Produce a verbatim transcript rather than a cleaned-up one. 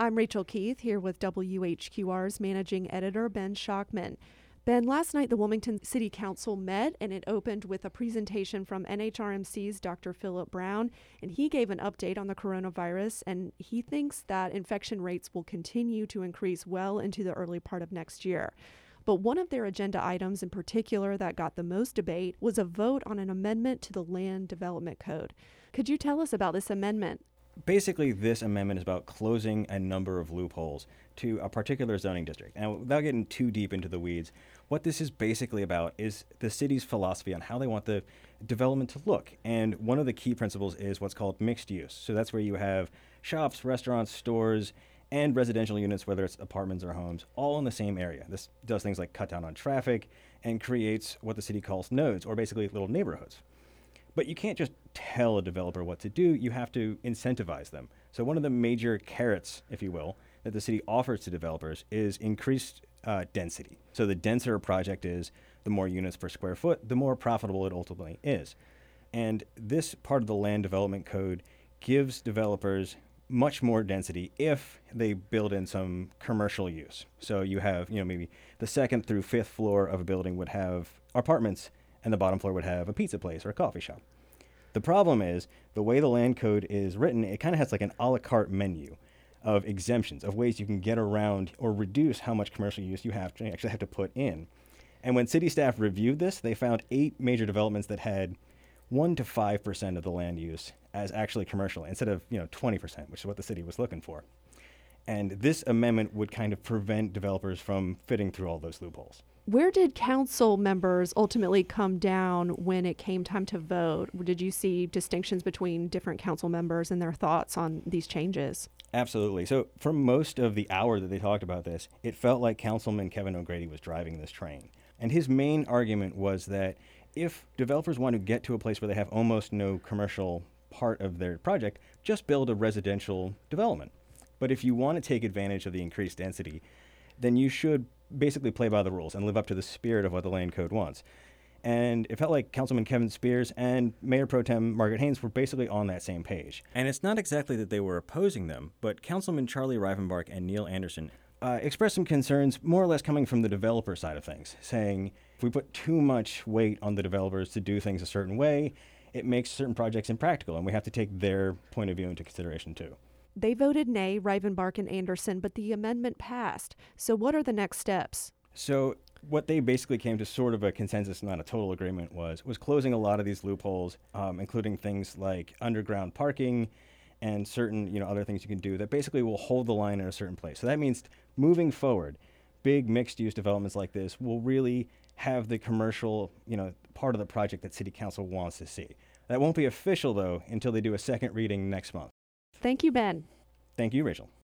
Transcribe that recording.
I'm Rachel Keith, here with W H Q R's managing editor, Ben Schachtman. Ben, last night the Wilmington City Council met and it opened with a presentation from N H R M C's Doctor Philip Brown, and he gave an update on the coronavirus, and he thinks that infection rates will continue to increase well into the early part of next year. But one of their agenda items in particular that got the most debate was a vote on an amendment to the Land Development Code. Could you tell us about this amendment? Basically, this amendment is about closing a number of loopholes to a particular zoning district. And without getting too deep into the weeds, what this is basically about is the city's philosophy on how they want the development to look. And one of the key principles is what's called mixed use. So that's where you have shops, restaurants, stores, and residential units, whether it's apartments or homes, all in the same area. This does things like cut down on traffic and creates what the city calls nodes, or basically little neighborhoods. But you can't just tell a developer what to do. You have to incentivize them. So one of the major carrots, if you will, that the city offers to developers is increased uh, density. So the denser a project is, the more units per square foot, the more profitable it ultimately is. And this part of the Land Development Code gives developers much more density if they build in some commercial use. So you have, you know, maybe the second through fifth floor of a building would have apartments, and the bottom floor would have a pizza place or a coffee shop. The problem is, the way the land code is written, it kind of has like an a la carte menu of exemptions, of ways you can get around or reduce how much commercial use you have to actually have to put in. And when city staff reviewed this, they found eight major developments that had one to five percent of the land use as actually commercial, instead of, you know, twenty percent, which is what the city was looking for. And this amendment would kind of prevent developers from fitting through all those loopholes. Where did council members ultimately come down when it came time to vote? Did you see distinctions between different council members and their thoughts on these changes? Absolutely. So for most of the hour that they talked about this, it felt like Councilman Kevin O'Grady was driving this train. And his main argument was that if developers want to get to a place where they have almost no commercial part of their project, just build a residential development. But if you want to take advantage of the increased density, then you should basically play by the rules and live up to the spirit of what the land code wants. And it felt like Councilman Kevin Spears and Mayor Pro Tem Margaret Haynes were basically on that same page. And it's not exactly that they were opposing them, but Councilman Charlie Rivenbark and Neil Anderson uh, expressed some concerns, more or less coming from the developer side of things, saying if we put too much weight on the developers to do things a certain way, it makes certain projects impractical, and we have to take their point of view into consideration too. They voted nay, Rivenbark and Anderson, but the amendment passed. So what are the next steps? So what they basically came to sort of a consensus, not a total agreement, was was closing a lot of these loopholes, um, including things like underground parking and certain, you know, other things you can do that basically will hold the line in a certain place. So that means moving forward, big mixed-use developments like this will really have the commercial, you know, part of the project that City Council wants to see. That won't be official, though, until they do a second reading next month. Thank you, Ben. Thank you, Rachel.